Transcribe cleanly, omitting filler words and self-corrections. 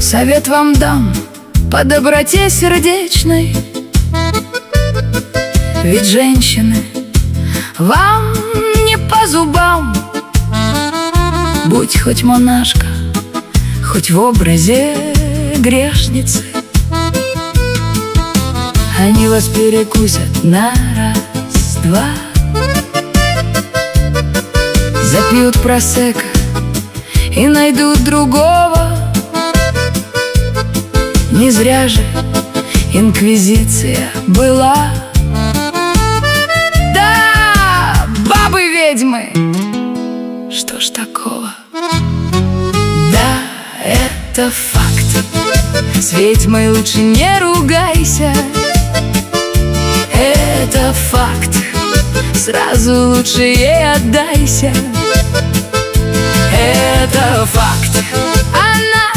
Совет вам дам по доброте сердечной, ведь женщины вам не по зубам. Будь хоть монашка, хоть в образе грешницы, они вас перекусят на раз-два. Запьют просекко и найдут другого. Не зря же инквизиция была. Да, бабы-ведьмы, что ж такого? Да, это факт. С ведьмой лучше не ругайся. Это факт. Сразу лучше ей отдайся. Это факт.